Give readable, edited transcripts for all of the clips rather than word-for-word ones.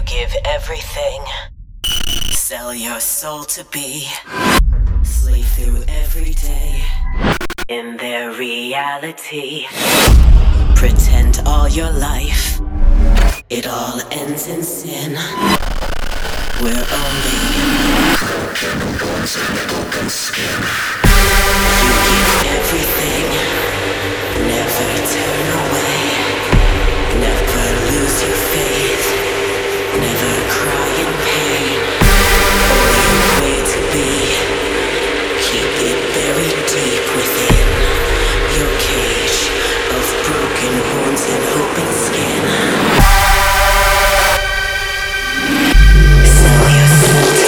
give everything, sell your soul to be, slave through every day in their reality. Pretend all your life, it all ends in sin. We're only broken ones and open skin. You give everything, never turn away, never lose your faith, never cry in pain. Only way to be, keep it buried deep within your cage of broken wounds and open skin. Sell your soul to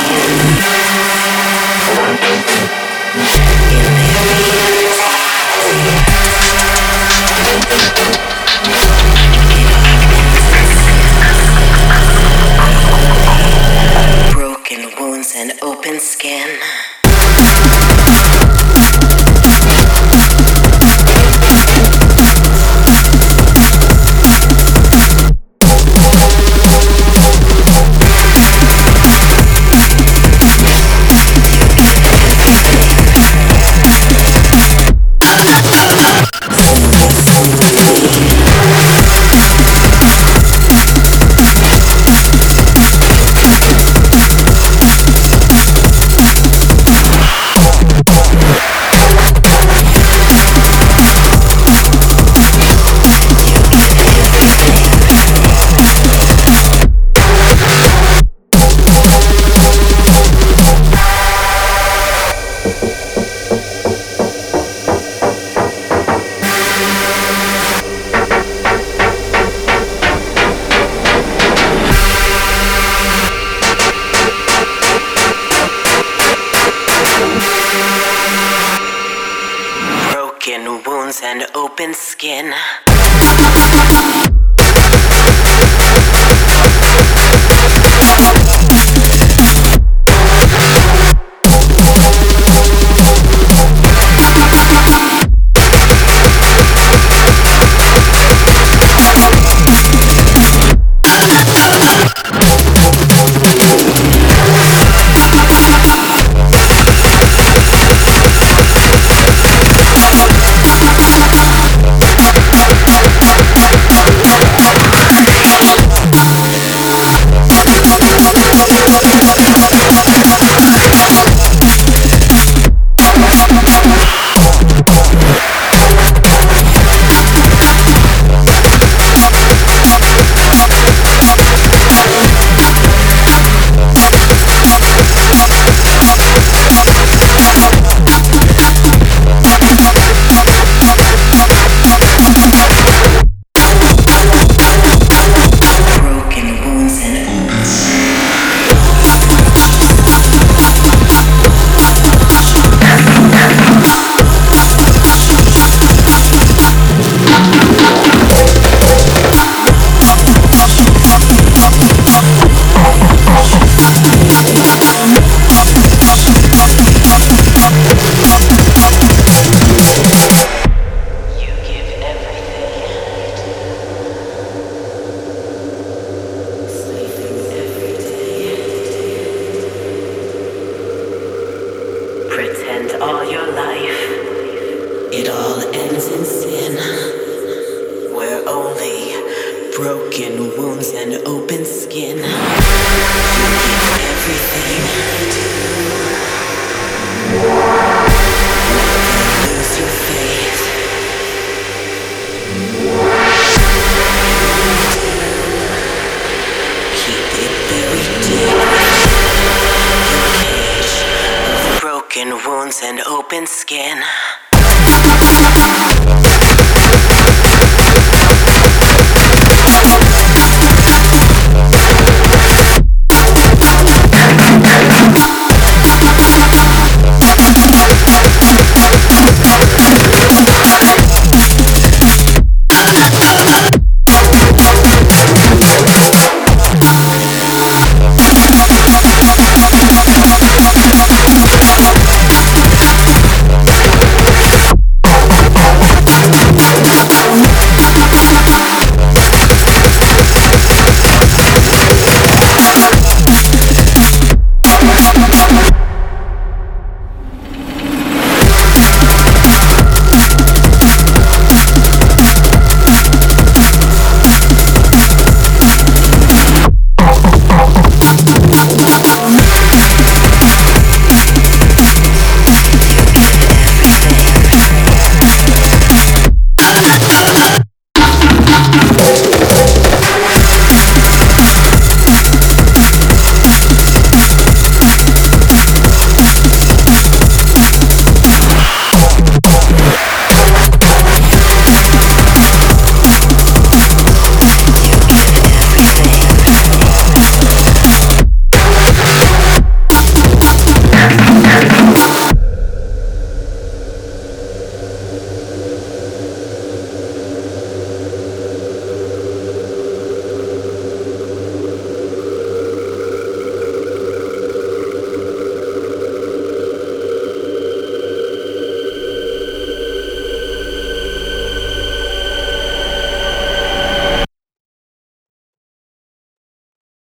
broken wounds and open skin. Broken wounds and open skin. Pretend all your life, it all ends in sin. We're only broken wounds and open skin. You give everything, never lose your faith. Keep it buried deep. Broken wounds and open skin.